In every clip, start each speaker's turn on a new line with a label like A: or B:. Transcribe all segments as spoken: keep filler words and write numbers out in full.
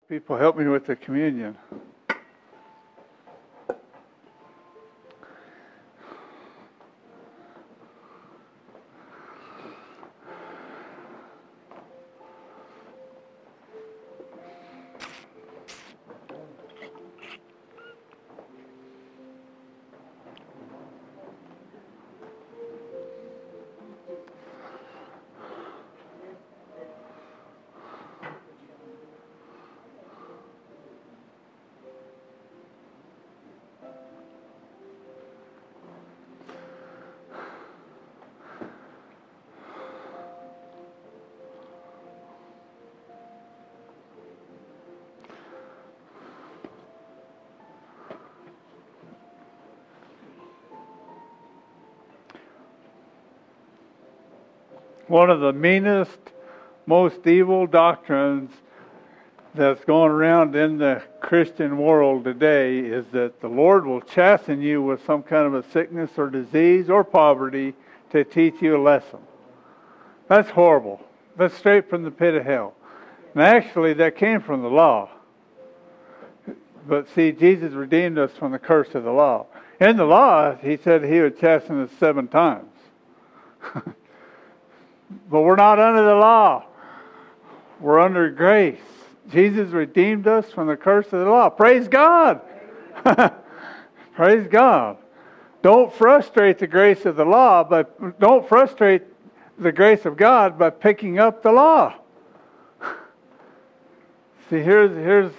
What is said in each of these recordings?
A: People help me with the communion. One of the meanest, most evil doctrines that's going around in the Christian world today is that the Lord will chasten you with some kind of a sickness or disease or poverty to teach you a lesson. That's horrible. That's straight from the pit of hell. And actually, that came from the law. But see, Jesus redeemed us from the curse of the law. In the law, He said He would chasten us seven times. But we're not under the law. We're under grace. Jesus redeemed us from the curse of the law. Praise God. Praise God. Don't frustrate the grace of the law, but don't frustrate the grace of God by picking up the law. See, here's here's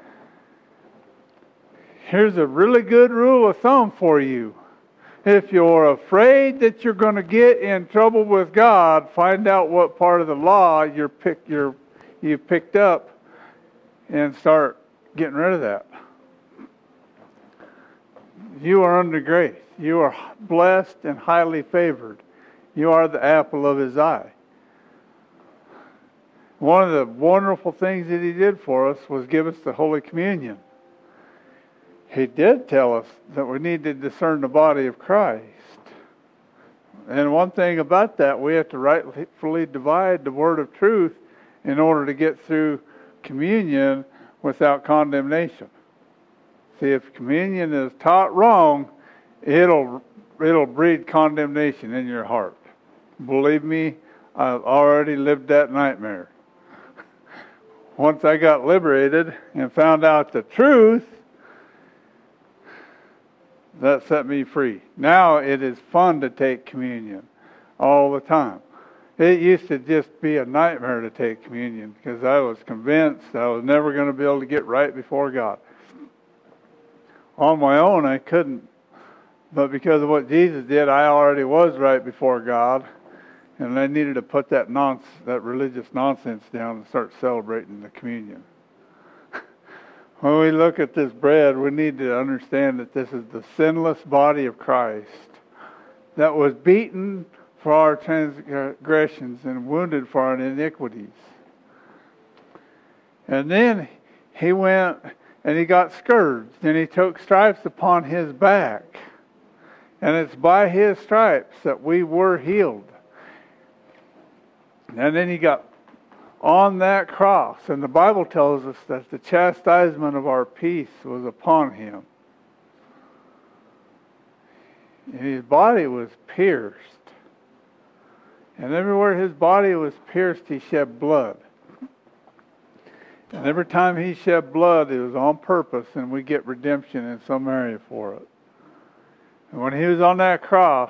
A: here's a really good rule of thumb for you. If you're afraid that you're going to get in trouble with God, find out what part of the law you're pick, you're, you picked up and start getting rid of that. You are under grace. You are blessed and highly favored. You are the apple of His eye. One of the wonderful things that He did for us was give us the Holy Communion. He did tell us that we need to discern the body of Christ. And one thing about that, we have to rightfully divide the word of truth in order to get through communion without condemnation. See, if communion is taught wrong, it'll it'll breed condemnation in your heart. Believe me, I've already lived that nightmare. Once I got liberated and found out the truth, that set me free. Now it is fun to take communion all the time. It used to just be a nightmare to take communion because I was convinced I was never going to be able to get right before God. On my own, I couldn't. But because of what Jesus did, I already was right before God. And I needed to put that nonsense, that religious nonsense down and start celebrating the communion. When we look at this bread, we need to understand that this is the sinless body of Christ that was beaten for our transgressions and wounded for our iniquities. And then He went and He got scourged and He took stripes upon His back. And it's by His stripes that we were healed. And then He got on that cross, and the Bible tells us that the chastisement of our peace was upon Him. And His body was pierced. And everywhere His body was pierced, He shed blood. And every time He shed blood, it was on purpose, and we get redemption in some area for it. And when He was on that cross,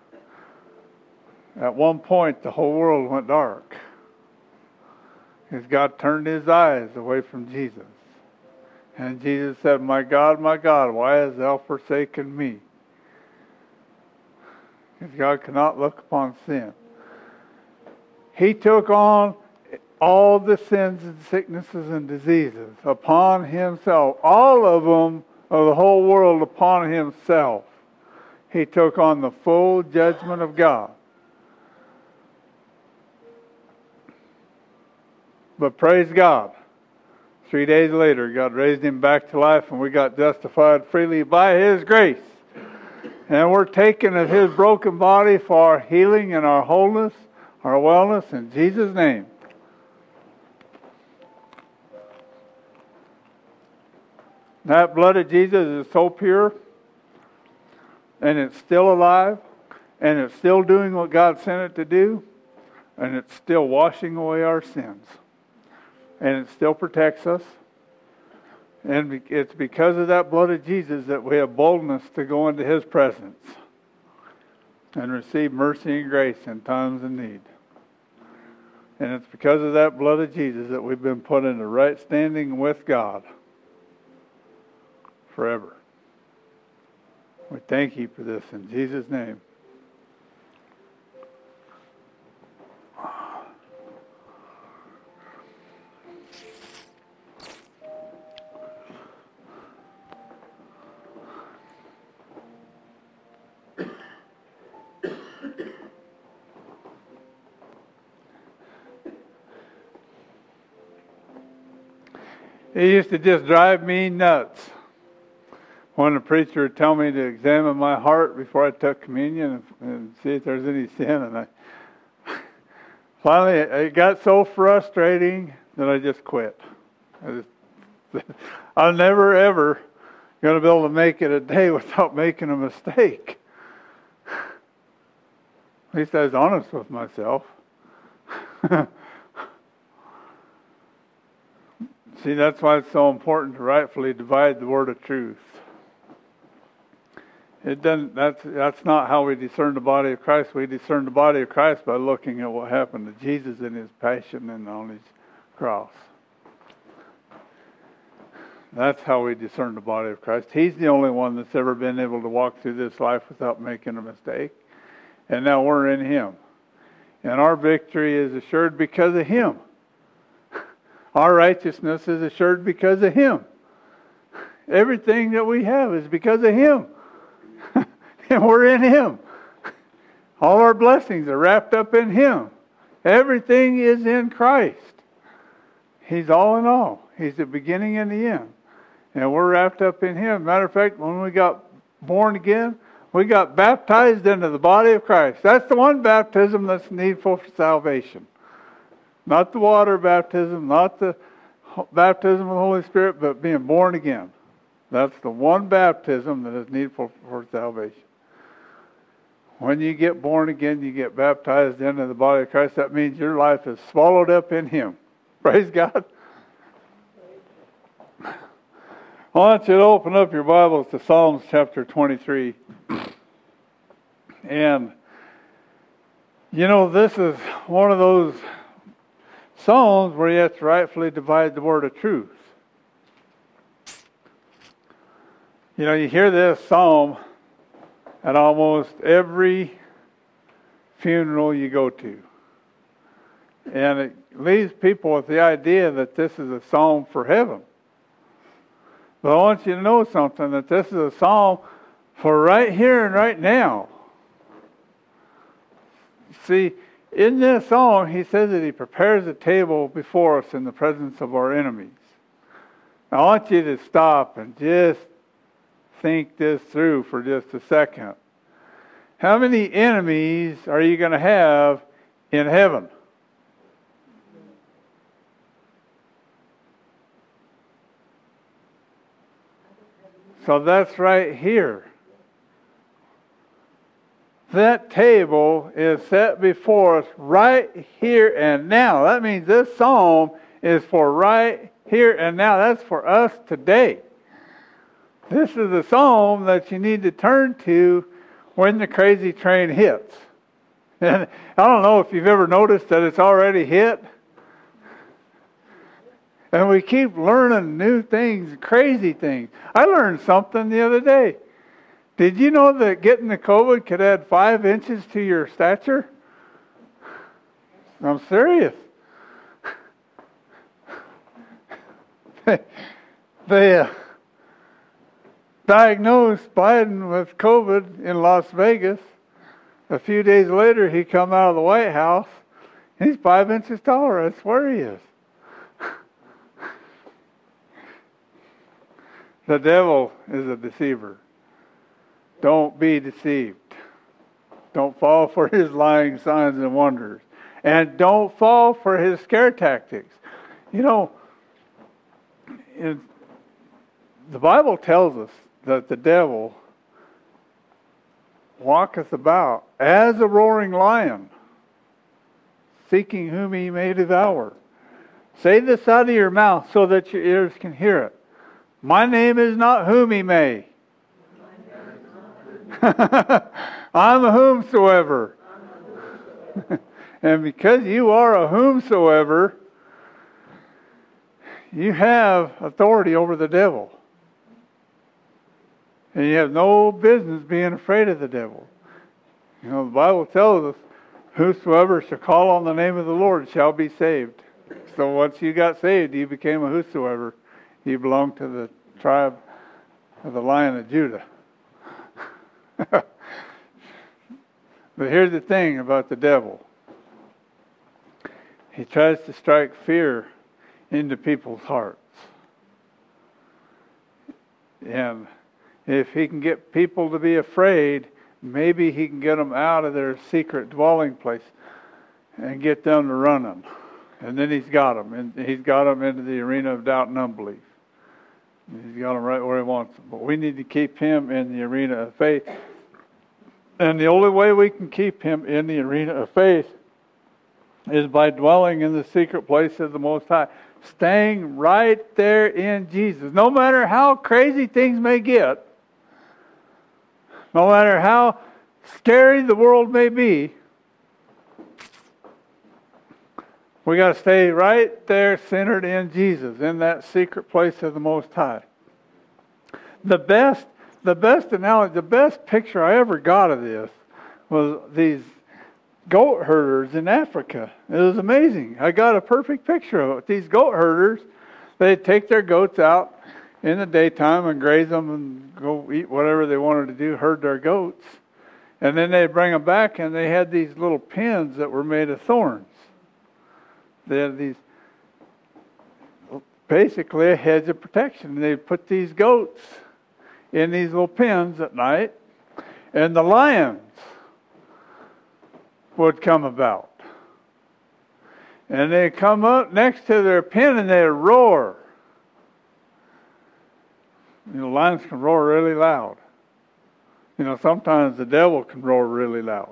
A: at one point, the whole world went dark. Because God turned His eyes away from Jesus. And Jesus said, "My God, my God, why hast thou forsaken me?" Because God cannot look upon sin. He took on all the sins and sicknesses and diseases upon Himself. All of them, of the whole world, upon Himself. He took on the full judgment of God. But praise God, three days later, God raised Him back to life and we got justified freely by His grace. And we're taken of His broken body for our healing and our wholeness, our wellness, in Jesus' name. That blood of Jesus is so pure, and it's still alive, and it's still doing what God sent it to do, and it's still washing away our sins. And it still protects us. And it's because of that blood of Jesus that we have boldness to go into His presence and receive mercy and grace in times of need. And it's because of that blood of Jesus that we've been put in the right standing with God forever. We thank You for this in Jesus' name. It used to just drive me nuts when the preacher would tell me to examine my heart before I took communion and, and see if there's any sin. And I finally, it got so frustrating that I just quit. I just, I'm never ever going to be able to make it a day without making a mistake. At least I was honest with myself. See, that's why it's so important to rightfully divide the word of truth. It doesn't. That's that's not how we discern the body of Christ. We discern the body of Christ by looking at what happened to Jesus in His passion and on His cross. That's how we discern the body of Christ. He's the only one that's ever been able to walk through this life without making a mistake. And now we're in Him. And our victory is assured because of Him. Our righteousness is assured because of Him. Everything that we have is because of Him. And we're in Him. All our blessings are wrapped up in Him. Everything is in Christ. He's all in all. He's the beginning and the end. And we're wrapped up in Him. Matter of fact, when we got born again, we got baptized into the body of Christ. That's the one baptism that's needful for salvation. Not the water baptism, not the baptism of the Holy Spirit, but being born again. That's the one baptism that is needful for salvation. When you get born again, you get baptized into the body of Christ. That means your life is swallowed up in Him. Praise God. I want you to open up your Bibles to Psalms chapter twenty-three. And, you know, this is one of those Psalms where you have to rightfully divide the word of truth. You know, you hear this psalm at almost every funeral you go to. And it leaves people with the idea that this is a psalm for heaven. But I want you to know something, that this is a psalm for right here and right now. See, in this psalm, he says that He prepares a table before us in the presence of our enemies. Now, I want you to stop and just think this through for just a second. How many enemies are you going to have in heaven? So that's right here. That table is set before us right here and now. That means this psalm is for right here and now. That's for us today. This is the psalm that you need to turn to when the crazy train hits. And I don't know if you've ever noticed that it's already hit. And we keep learning new things, crazy things. I learned something the other day. Did you know that getting the COVID could add five inches to your stature? I'm serious. They uh, diagnosed Biden with COVID in Las Vegas. A few days later, he come out of the White House. He's five inches taller. I swear he is. The devil is a deceiver. Don't be deceived. Don't fall for his lying signs and wonders. And don't fall for his scare tactics. You know, in the Bible tells us that the devil walketh about as a roaring lion, seeking whom he may devour. Say this out of your mouth so that your ears can hear it. My name is not whom he may. I'm a whomsoever. And because you are a whomsoever, you have authority over the devil. And you have no business being afraid of the devil. You know, the Bible tells us, whosoever shall call on the name of the Lord shall be saved. So once you got saved, you became a whosoever. You belonged to the tribe of the Lion of Judah. But here's the thing about the devil. He tries to strike fear into people's hearts. And if he can get people to be afraid, maybe he can get them out of their secret dwelling place and get them to running. And then he's got them. And he's got them into the arena of doubt and unbelief. He's got them right where he wants them. But we need to keep him in the arena of faith. And the only way we can keep him in the arena of faith is by dwelling in the secret place of the Most High. Staying right there in Jesus. No matter how crazy things may get, no matter how scary the world may be, we got to stay right there centered in Jesus, in that secret place of the Most High. The best, the best analogy, the best picture I ever got of this was these goat herders in Africa. It was amazing. I got a perfect picture of it. These goat herders, they'd take their goats out in the daytime and graze them and go eat whatever they wanted to do, herd their goats. And then they'd bring them back, and they had these little pens that were made of thorns. They had these, basically a hedge of protection. They'd put these goats in these little pens at night, and the lions would come about. And they'd come up next to their pen and they'd roar. You know, lions can roar really loud. You know, sometimes the devil can roar really loud.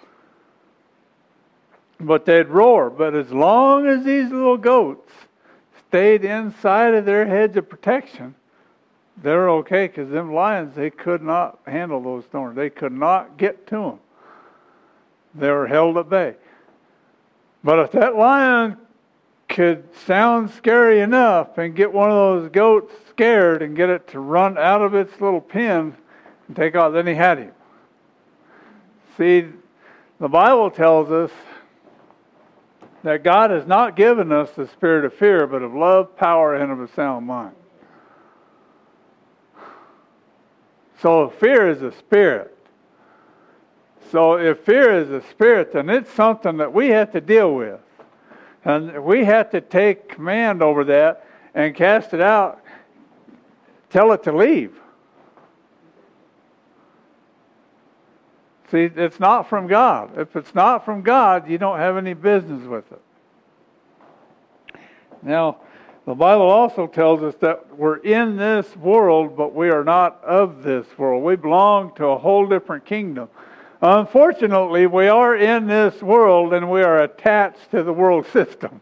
A: But they'd roar. But as long as these little goats stayed inside of their hedge of protection, they were okay, because them lions, they could not handle those thorns. They could not get to them. They were held at bay. But if that lion could sound scary enough and get one of those goats scared and get it to run out of its little pen and take off, then he had him. See, the Bible tells us that God has not given us the spirit of fear, but of love, power, and of a sound mind. So fear is a spirit. So if fear is a spirit, then it's something that we have to deal with. And we have to take command over that and cast it out. Tell it to leave. See, it's not from God. If it's not from God, you don't have any business with it. Now, the Bible also tells us that we're in this world, but we are not of this world. We belong to a whole different kingdom. Unfortunately, we are in this world and we are attached to the world system.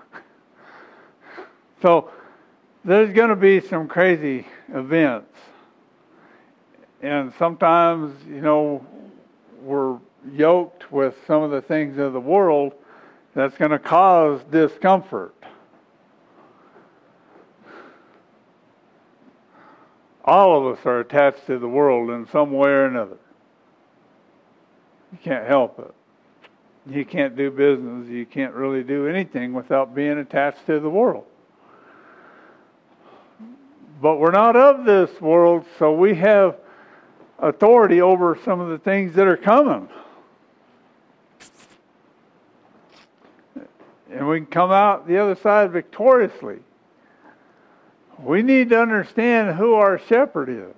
A: So there's going to be some crazy events. And sometimes, you know, we're yoked with some of the things of the world that's going to cause discomfort. All of us are attached to the world in some way or another. You can't help it. You can't do business. You can't really do anything without being attached to the world. But we're not of this world, so we have authority over some of the things that are coming. And we can come out the other side victoriously. We need to understand who our shepherd is.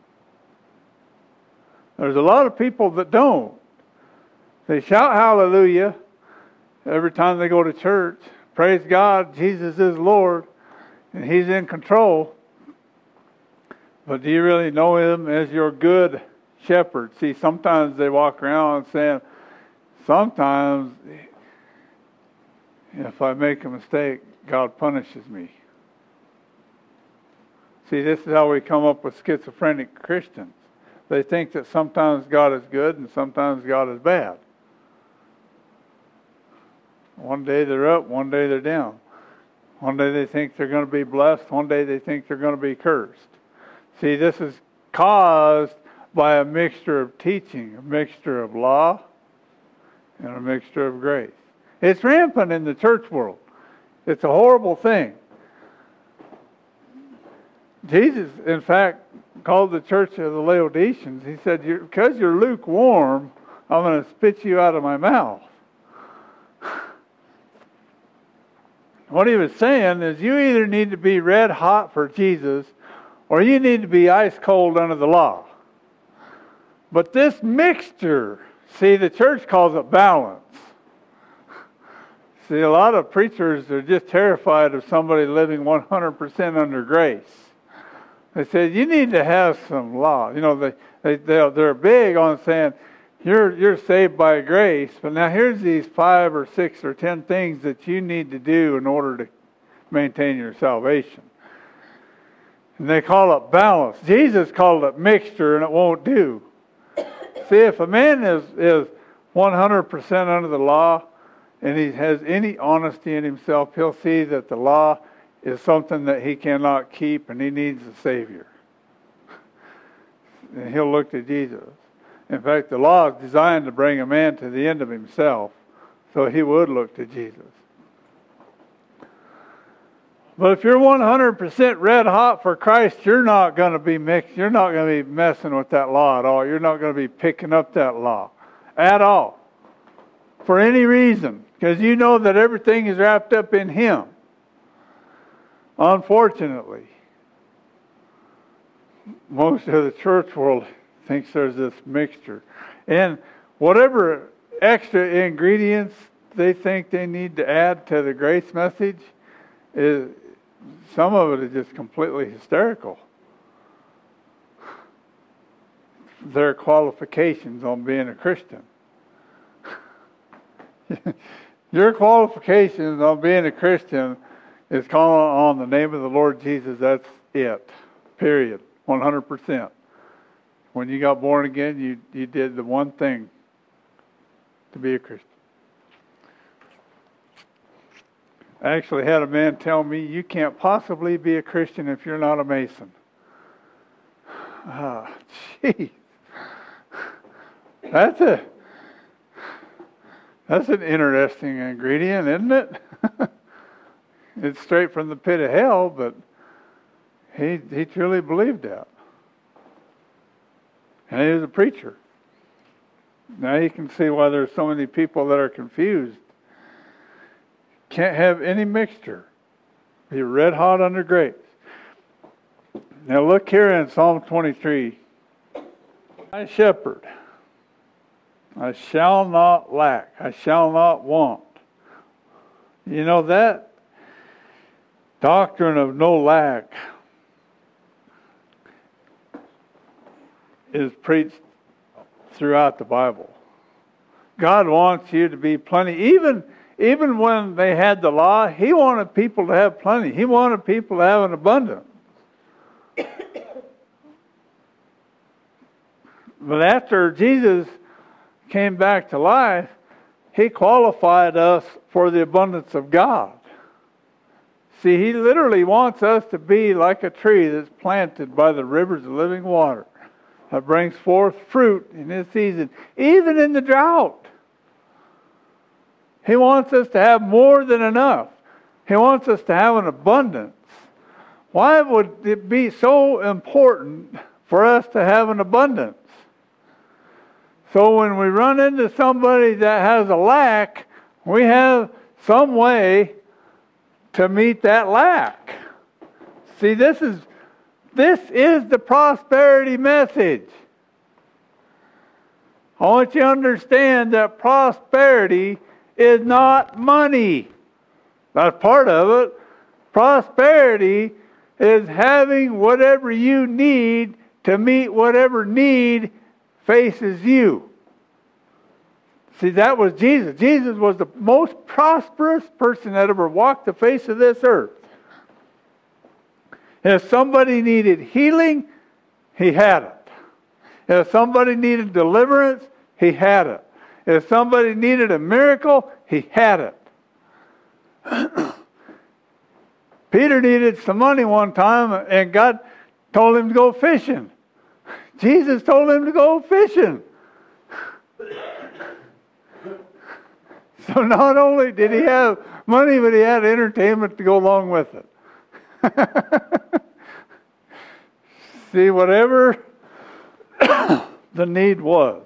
A: There's a lot of people that don't. They shout hallelujah every time they go to church. Praise God, Jesus is Lord, and He's in control. But do you really know Him as your good shepherd? See, sometimes they walk around saying, sometimes if I make a mistake, God punishes me. See, this is how we come up with schizophrenic Christians. They think that sometimes God is good and sometimes God is bad. One day they're up, one day they're down. One day they think they're going to be blessed, one day they think they're going to be cursed. See, this is caused by a mixture of teaching, a mixture of law, and a mixture of grace. It's rampant in the church world. It's a horrible thing. Jesus, in fact, called the church of the Laodiceans. He said, because you're lukewarm, I'm going to spit you out of my mouth. What he was saying is you either need to be red hot for Jesus or you need to be ice cold under the law. But this mixture, see, the church calls it balance. See, a lot of preachers are just terrified of somebody living one hundred percent under grace. They said, you need to have some law. You know, they, they, they're, they're big on saying, you're, you're saved by grace, but now here's these five or six or ten things that you need to do in order to maintain your salvation. And they call it balance. Jesus called it mixture, and it won't do. See, if a man is, is one hundred percent under the law, and he has any honesty in himself, he'll see that the law is something that he cannot keep, and he needs a Savior. And he'll look to Jesus. In fact, the law is designed to bring a man to the end of himself, so he would look to Jesus. But if you're one hundred percent red hot for Christ, you're not going to be mixed. You're not going to be messing with that law at all. You're not going to be picking up that law at all for any reason, because you know that everything is wrapped up in Him. Unfortunately, most of the church world thinks there's this mixture. And whatever extra ingredients they think they need to add to the grace message, is some of it is just completely hysterical. Their qualifications on being a Christian. Your qualifications on being a Christian is calling on the name of the Lord Jesus. That's it. Period. one hundred percent. When you got born again, you, you did the one thing to be a Christian. I actually had a man tell me, you can't possibly be a Christian if you're not a Mason. Ah, jeez. That's a that's an interesting ingredient, isn't it? It's straight from the pit of hell, but he he truly believed that. And he was a preacher. Now you can see why there's so many people that are confused. Can't have any mixture. Be red hot under grace. Now look here in Psalm twenty-three. My shepherd, I shall not lack. I shall not want. You know, that doctrine of no lack is preached throughout the Bible. God wants you to be plenty. Even, even when they had the law, He wanted people to have plenty. He wanted people to have an abundance. But after Jesus came back to life, He qualified us for the abundance of God. See, He literally wants us to be like a tree that's planted by the rivers of living water, that brings forth fruit in its season, even in the drought. He wants us to have more than enough. He wants us to have an abundance. Why would it be so important for us to have an abundance? So when we run into somebody that has a lack, we have some way to meet that lack. See, this is this is the prosperity message. I want you to understand that prosperity is not money. That's part of it. Prosperity is having whatever you need to meet whatever need faces you. See, that was Jesus. Jesus was the most prosperous person that ever walked the face of this earth. If somebody needed healing, he had it. If somebody needed deliverance, he had it. If somebody needed a miracle, he had it. Peter needed some money one time, and God told him to go fishing. Jesus told him to go fishing. So not only did he have money, but he had entertainment to go along with it. See, whatever the need was,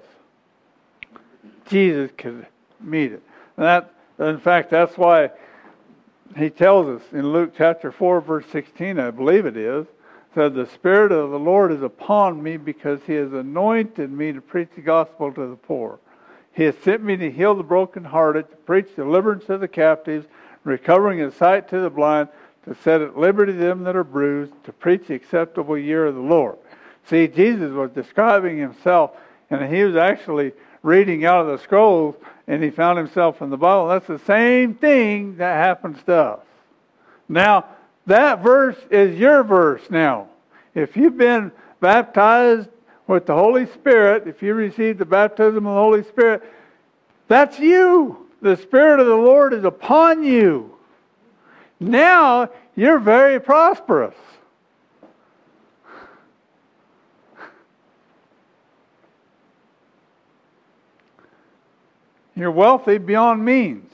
A: Jesus could meet it. And that, in fact, that's why he tells us in Luke chapter four, verse sixteen, I believe it is, said, "The Spirit of the Lord is upon me because He has anointed me to preach the gospel to the poor. He has sent me to heal the brokenhearted, to preach deliverance to the captives, recovering of sight to the blind, to set at liberty them that are bruised, to preach the acceptable year of the Lord." See, Jesus was describing himself, and he was actually reading out of the scrolls, and he found himself in the Bible. That's the same thing that happens to us. Now, that verse is your verse now. If you've been baptized with the Holy Spirit, if you received the baptism of the Holy Spirit, that's you. The Spirit of the Lord is upon you. Now, you're very prosperous. You're wealthy beyond means.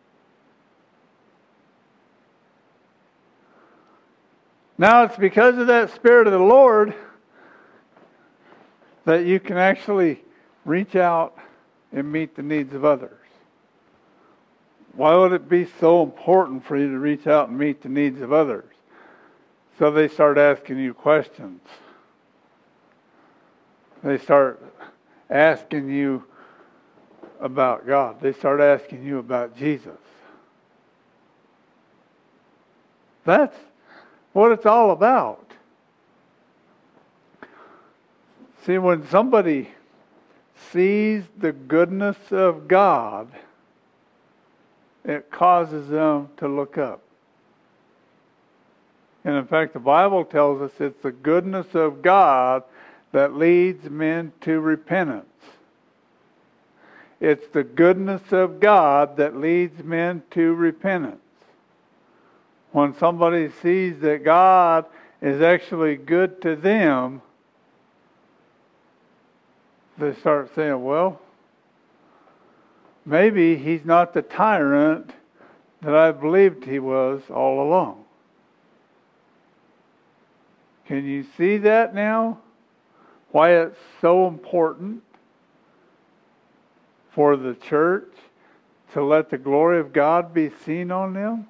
A: Now, it's because of that Spirit of the Lord that you can actually reach out and meet the needs of others. Why would it be so important for you to reach out and meet the needs of others? So they start asking you questions. They start asking you about God. They start asking you about Jesus. That's what it's all about. See, when somebody sees the goodness of God, it causes them to look up. And in fact, the Bible tells us it's the goodness of God that leads men to repentance. It's the goodness of God that leads men to repentance. When somebody sees that God is actually good to them, they start saying, well, maybe He's not the tyrant that I believed He was all along. Can you see that now? Why it's so important for the church to let the glory of God be seen on them?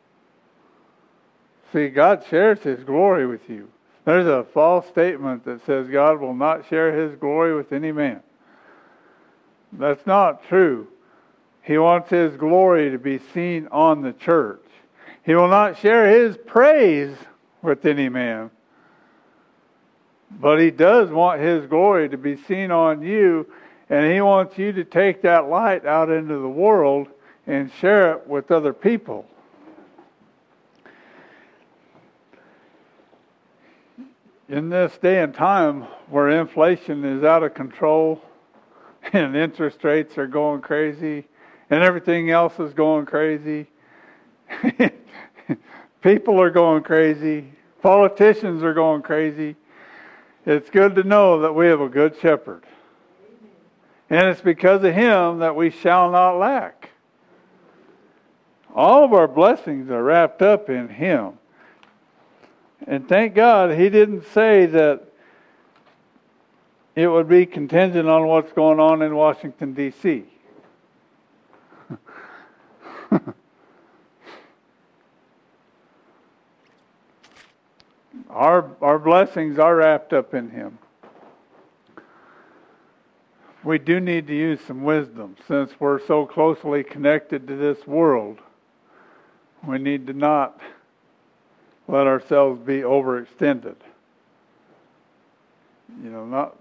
A: See, God shares His glory with you. There's a false statement that says God will not share His glory with any man. That's not true. He wants His glory to be seen on the church. He will not share His praise with any man. But He does want His glory to be seen on you, and He wants you to take that light out into the world and share it with other people. In this day and time where inflation is out of control and interest rates are going crazy and everything else is going crazy, people are going crazy, politicians are going crazy, it's good to know that we have a good shepherd. And it's because of Him that we shall not lack. All of our blessings are wrapped up in Him. And thank God He didn't say that it would be contingent on what's going on in Washington, D C Our, our blessings are wrapped up in Him. We do need to use some wisdom since we're so closely connected to this world. We need to not let ourselves be overextended. You know, not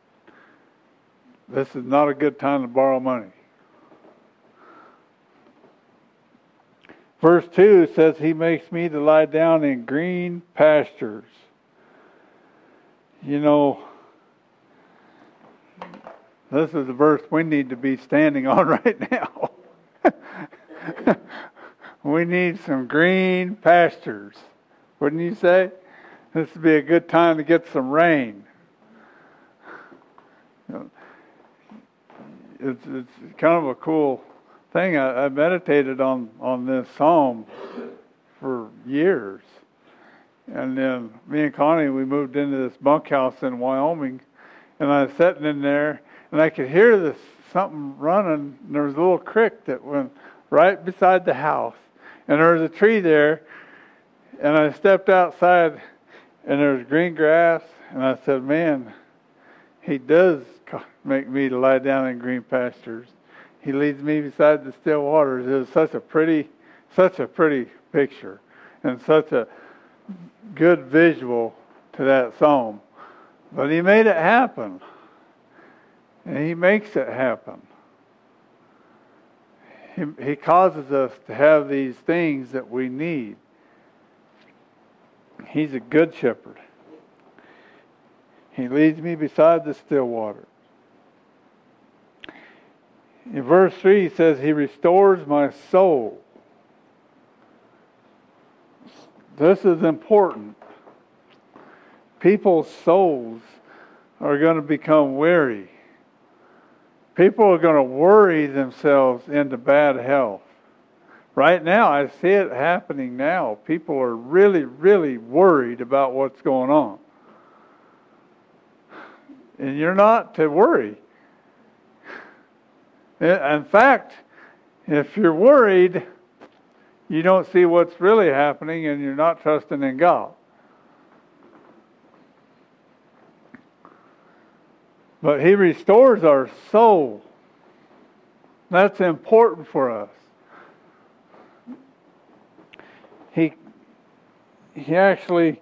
A: this is not a good time to borrow money. Verse two says, He makes me to lie down in green pastures. You know, this is the verse we need to be standing on right now. We need some green pastures. Wouldn't you say? This would be a good time to get some rain. You know, it's, it's kind of a cool thing. I, I meditated on, on this psalm for years. And then me and Connie, we moved into this bunkhouse in Wyoming. And I was sitting in there, and I could hear this something running. And there was a little creek that went right beside the house. And there was a tree there. And I stepped outside, and there was green grass. And I said, man, He does make me to lie down in green pastures. He leads me beside the still waters. It was such a pretty, such a pretty picture, and such a good visual to that psalm. But He made it happen. And He makes it happen. He, he causes us to have these things that we need. He's a good shepherd. He leads me beside the still waters. In verse three, he says, He restores my soul. This is important. People's souls are going to become weary. People are going to worry themselves into bad health. Right now, I see it happening now. People are really, really worried about what's going on. And you're not to worry. In fact, if you're worried, you don't see what's really happening and you're not trusting in God. But He restores our soul. That's important for us. He, he actually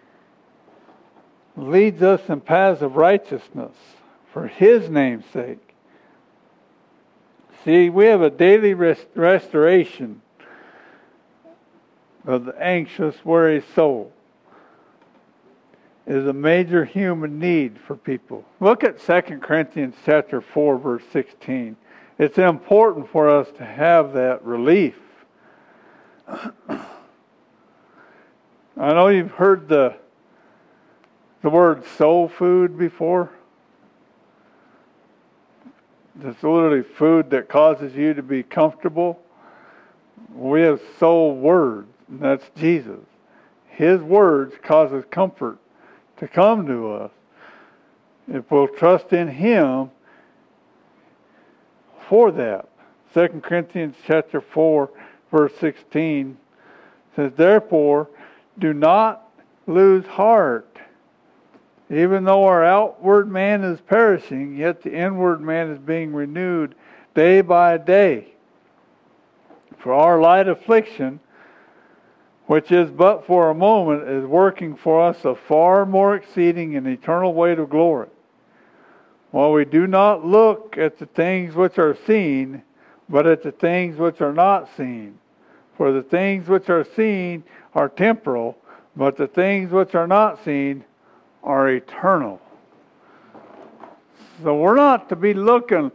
A: leads us in paths of righteousness for His name's sake. See, we have a daily rest- restoration of the anxious, worried soul. It is a major human need for people. Look at Second Corinthians chapter four, verse sixteen. It's important for us to have that relief. I know you've heard the the word soul food before. It's literally food that causes you to be comfortable. We have soul words, and that's Jesus. His words causes comfort to come to us. If we'll trust in Him for that. Second Corinthians chapter four, verse sixteen says, Therefore, do not lose heart. Even though our outward man is perishing, yet the inward man is being renewed day by day. For our light affliction, which is but for a moment, is working for us a far more exceeding and eternal weight of glory. While we do not look at the things which are seen, but at the things which are not seen. For the things which are seen are temporal, but the things which are not seen are eternal. So we're not to be looking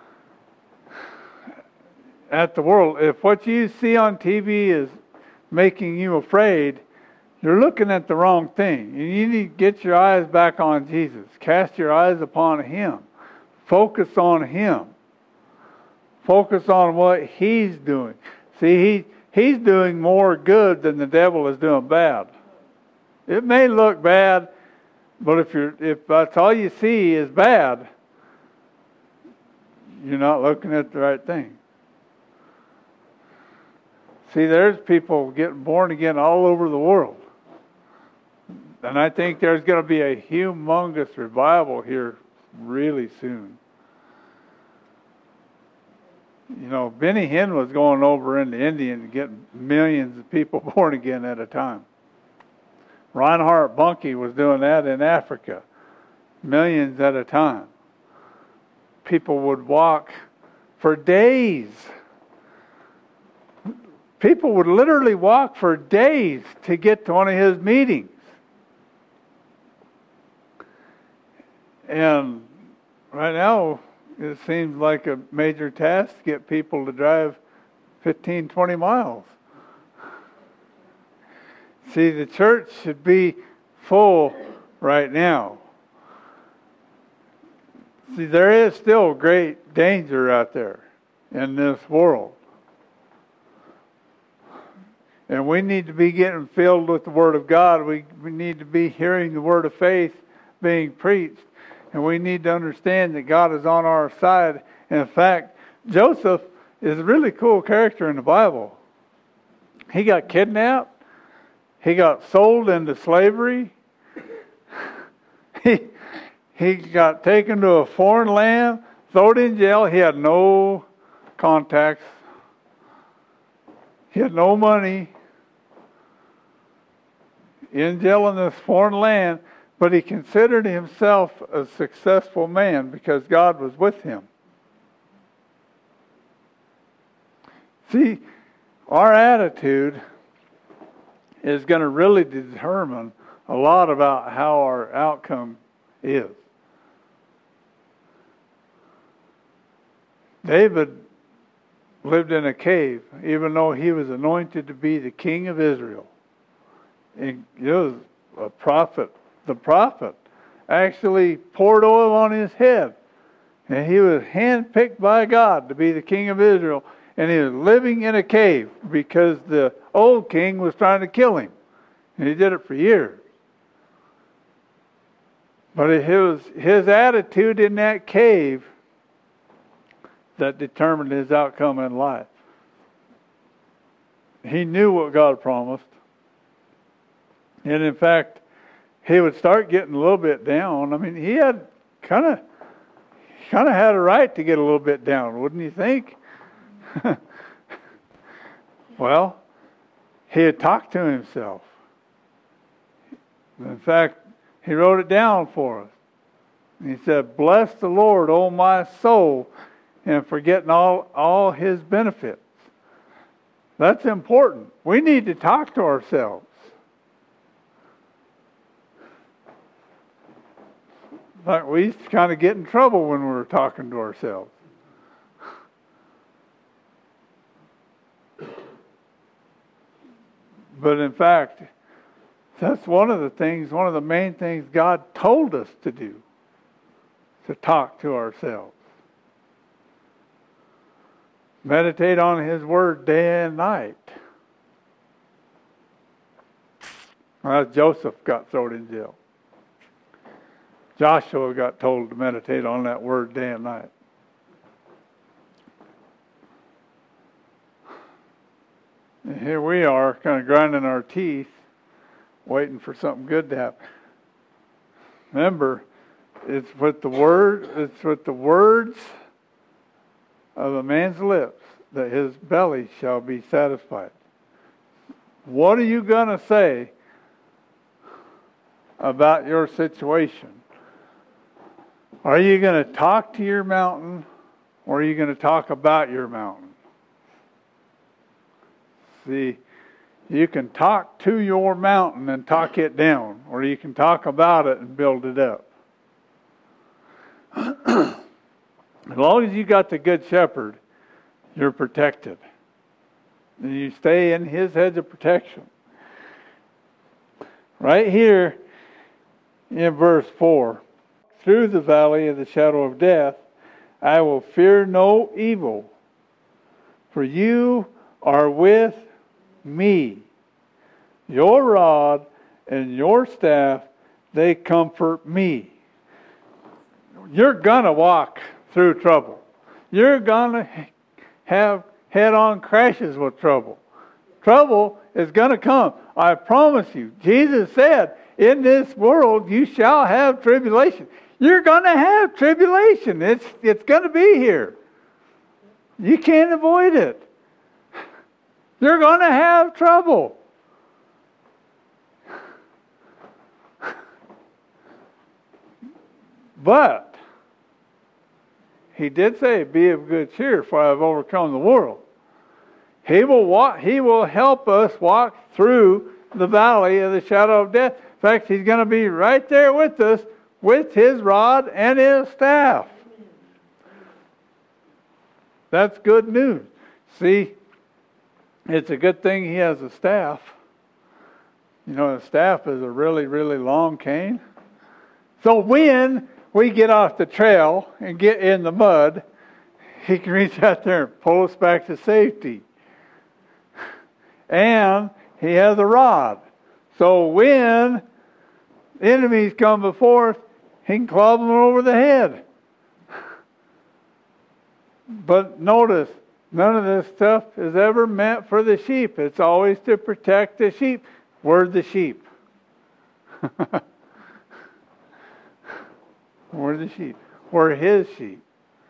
A: at the world. If what you see on T V is making you afraid, you're looking at the wrong thing. You need to get your eyes back on Jesus. Cast your eyes upon Him. Focus on Him. Focus on what He's doing. See, he, He's doing more good than the devil is doing bad. It may look bad, but if you're if that's all you see is bad, you're not looking at the right thing. See, there's people getting born again all over the world. And I think there's going to be a humongous revival here really soon. You know, Benny Hinn was going over into India and getting millions of people born again at a time. Reinhard Bonnke was doing that in Africa, millions at a time. People would walk for days. People would literally walk for days to get to one of his meetings. And right now, it seems like a major task to get people to drive fifteen, twenty miles. See, the church should be full right now. See, there is still great danger out there in this world. And we need to be getting filled with the Word of God. We, we need to be hearing the Word of faith being preached. And we need to understand that God is on our side. And in fact, Joseph is a really cool character in the Bible. He got kidnapped. He got sold into slavery. He, he got taken to a foreign land, thrown in jail. He had no contacts. He had no money. In jail in this foreign land, but he considered himself a successful man because God was with him. See, our attitude is going to really determine a lot about how our outcome is. David lived in a cave, even though he was anointed to be the king of Israel. He was a prophet. The prophet actually poured oil on his head. And he was handpicked by God to be the king of Israel. And he was living in a cave because the old king was trying to kill him. And he did it for years. But it was his attitude in that cave that determined his outcome in life. He knew what God promised. And in fact, he would start getting a little bit down. I mean, he had kind of kind of had a right to get a little bit down, wouldn't you think? Well, he had talked to himself. In fact, he wrote it down for us. He said, "Bless the Lord, O my soul, and forgetting all, all his benefits." That's important. We need to talk to ourselves. Like we used to kind of get in trouble when we were talking to ourselves. But in fact, that's one of the things, one of the main things God told us to do, to talk to ourselves. Meditate on His Word day and night. Well, Joseph got thrown in jail. Joshua got told to meditate on that Word day and night. And here we are, kind of grinding our teeth, waiting for something good to happen. Remember, it's with the word, it's with the words of a man's lips that his belly shall be satisfied. What are you going to say about your situation? Are you going to talk to your mountain, or are you going to talk about your mountain? See, you can talk to your mountain and talk it down, or you can talk about it and build it up. As long as you got the Good Shepherd, you're protected. And you stay in His hedge of protection. Right here in verse four, through the valley of the shadow of death, I will fear no evil, for you are with me. Your rod and your staff, they comfort me. You're going to walk through trouble. You're going to have head-on crashes with trouble. Trouble is going to come. I promise you. Jesus said, in this world you shall have tribulation. You're going to have tribulation. It's, it's going to be here. You can't avoid it. You're going to have trouble. But he did say, be of good cheer, for I have overcome the world. He will walk, he will help us walk through the valley of the shadow of death. In fact, he's going to be right there with us with his rod and his staff. That's good news. See, it's a good thing he has a staff. You know, a staff is a really, really long cane. So when we get off the trail and get in the mud, he can reach out there and pull us back to safety. And he has a rod. So when enemies come before us, he can club them over the head. But notice, none of this stuff is ever meant for the sheep. It's always to protect the sheep. We're the sheep. We're the sheep. We're his sheep.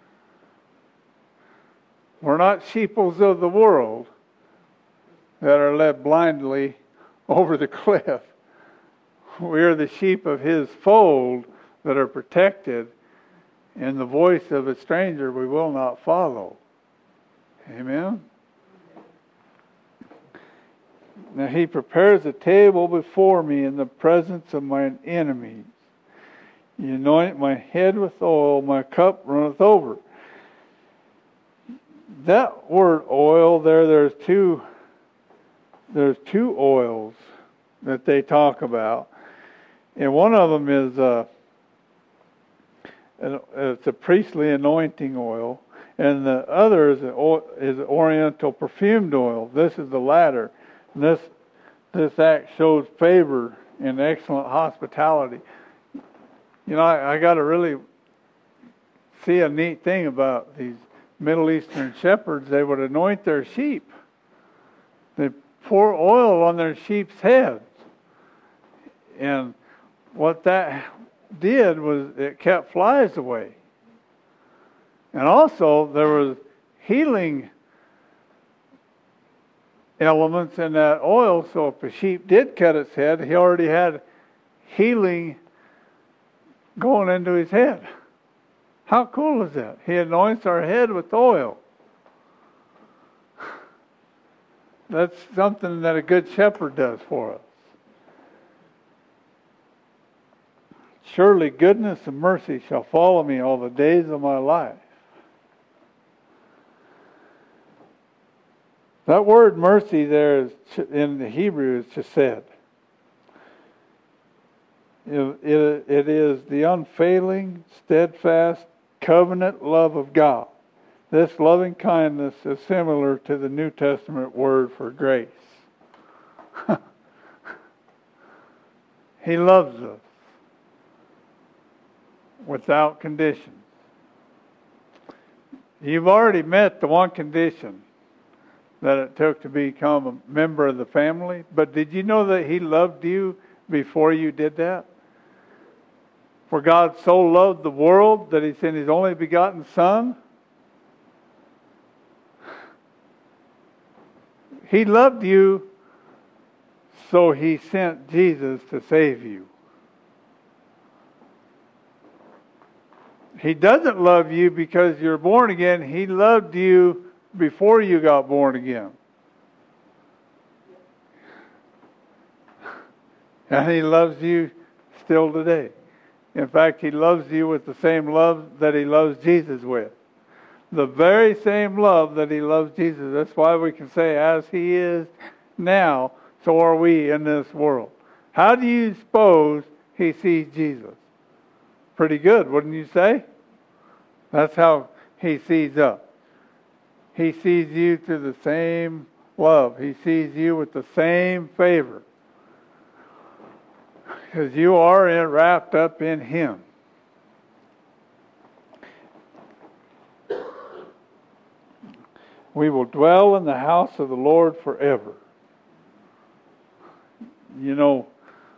A: We're not sheeples of the world that are led blindly over the cliff. We are the sheep of his fold that are protected, and the voice of a stranger we will not follow. Amen? Now he prepares a table before me in the presence of mine enemies. You anoint my head with oil, my cup runneth over. That word oil there, there's two there's two oils that they talk about. And one of them is uh, it's a priestly anointing oil, and the other is is oriental perfumed oil. This is the latter. And this this act shows favor and excellent hospitality. You know, I, I got to really see a neat thing about these Middle Eastern shepherds. They would anoint their sheep. They pour oil on their sheep's heads. And what that did was it kept flies away. And also there was healing elements in that oil, so if a sheep did cut its head, he already had healing going into his head. How cool is that? He anoints our head with oil. That's something that a good shepherd does for us. Surely goodness and mercy shall follow me all the days of my life. That word mercy there is in the Hebrew is chesed. It, it, it is the unfailing, steadfast, covenant love of God. This loving kindness is similar to the New Testament word for grace. He loves us without condition. You've already met the one condition that it took to become a member of the family. But did you know that he loved you before you did that? For God so loved the world that he sent his only begotten Son. He loved you, so he sent Jesus to save you. He doesn't love you because you're born again. He loved you before you got born again. And he loves you still today. In fact, he loves you with the same love that he loves Jesus with. The very same love that he loves Jesus. That's why we can say, as he is now, so are we in this world. How do you suppose he sees Jesus? Pretty good, wouldn't you say? That's how he sees us. He sees you through the same love. He sees you with the same favor. Because you are in, wrapped up in him. We will dwell in the house of the Lord forever. You know,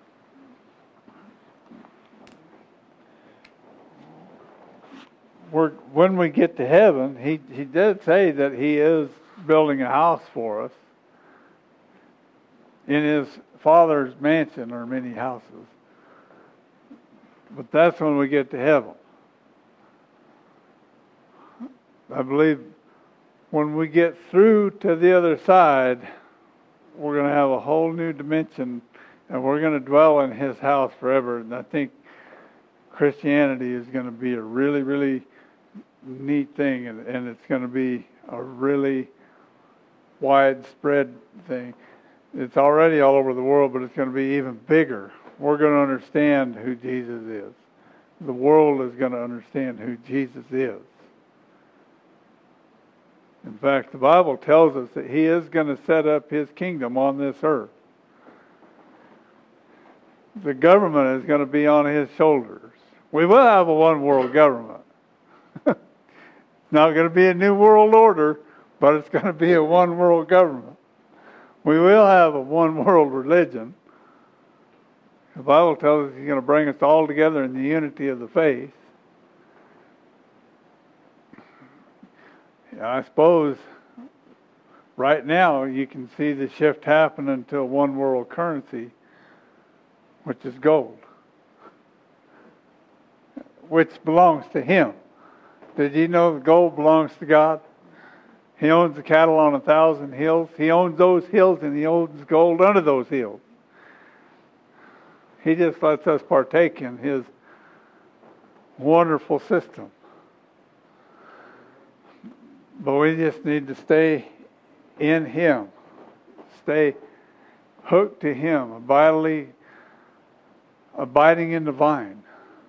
A: we're, when we get to heaven, he, he did say that he is building a house for us. In his Father's mansion are many houses. But that's when we get to heaven. I believe when we get through to the other side, we're going to have a whole new dimension, and we're going to dwell in His house forever. And I think Christianity is going to be a really, really neat thing, and, and it's going to be a really widespread thing. It's already all over the world, but it's going to be even bigger. We're going to understand who Jesus is. The world is going to understand who Jesus is. In fact, the Bible tells us that He is going to set up His kingdom on this earth. The government is going to be on His shoulders. We will have a one world government. It's not going to be a new world order, but it's going to be a one world government. We will have a one world religion. The Bible tells us He's going to bring us all together in the unity of the faith. I suppose right now you can see the shift happening to a one world currency, which is gold, which belongs to Him. Did you know that gold belongs to God? He owns the cattle on a thousand hills. He owns those hills, and He owns gold under those hills. He just lets us partake in His wonderful system. But we just need to stay in Him. Stay hooked to Him, abiding, abiding in the vine.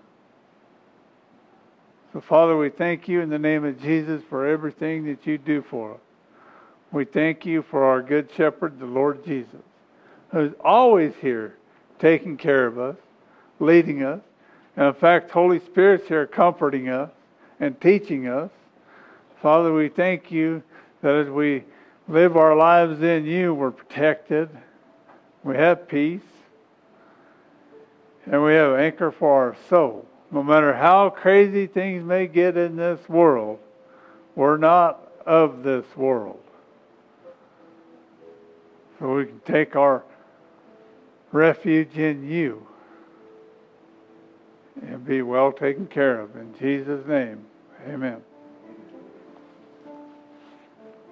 A: So, Father, we thank You in the name of Jesus for everything that You do for us. We thank You for our good shepherd, the Lord Jesus, who's always here taking care of us, leading us. And in fact, Holy Spirit's here comforting us and teaching us. Father, we thank You that as we live our lives in You, we're protected, we have peace, and we have anchor for our soul. No matter how crazy things may get in this world, we're not of this world. So we can take our refuge in You and be well taken care of. In Jesus' name, amen.